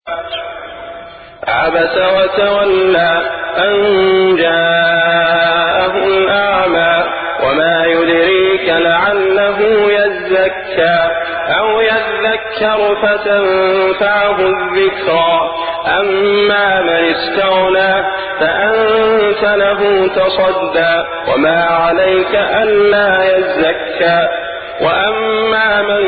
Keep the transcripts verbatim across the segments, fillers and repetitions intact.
عبس وتولى أن جاءه الأعمى وما يدريك لعله يزكى أو يذكر فتنفعه الذكرى أما من استغنى فأنت له تصدى وما عليك ألا يزكى وأما من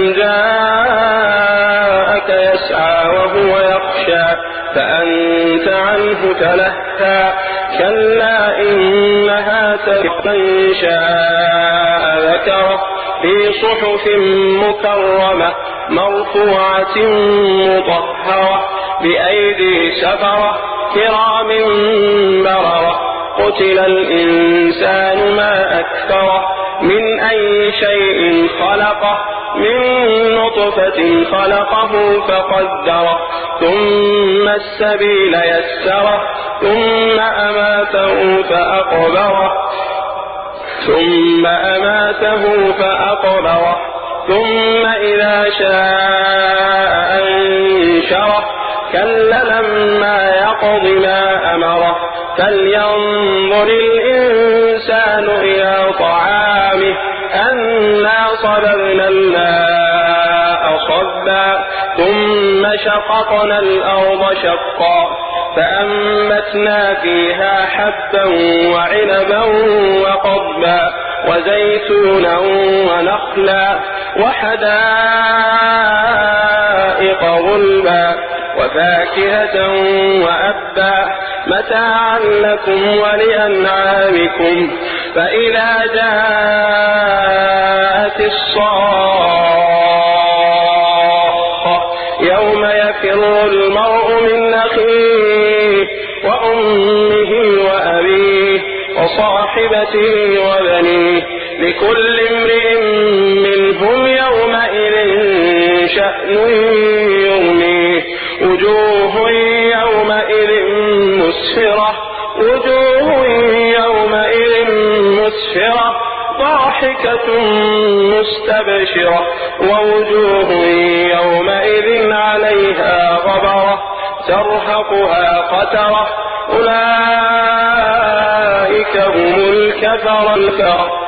جاءك يسعى وهو يخشى فأنت عنه تلهى كلا إنها تذكرة من شاء ذكره في صحف مكرمة مرفوعة مطهرة بأيدي سفرة كرام بررة قتل الإنسان ما أكفره من أي شيء خلقه من نطفة خلقه فقدره ثم السبيل يسره ثم أماته فأقبره ثم أماته فأقبره ثم إذا شاء أنشره كلا لما يقض ما أمره فلينظر الإنسان إلى طعامه أنا صببنا الماء صبا ثم شققنا الأرض شقا فأنبتنا فيها حبا وعنبا وقضبا وزيتونا ونخلا وحدائق غلبا وفاكهة وأبا متاعا لكم ولأنعامكم فإذا جاءت الصاخة يوم يفر المرء من أخيه وأمه وأبيه وصاحبته وبنيه لكل امرئ منهم يومئذ شأن يغنيه وجوه يومئذ مسفرة وجوه يومئذ مسفرة ضاحكة مستبشرة ووجوه يومئذ عليها غبرة ترهقها قترة أولئك هم الكفرة الفجرة.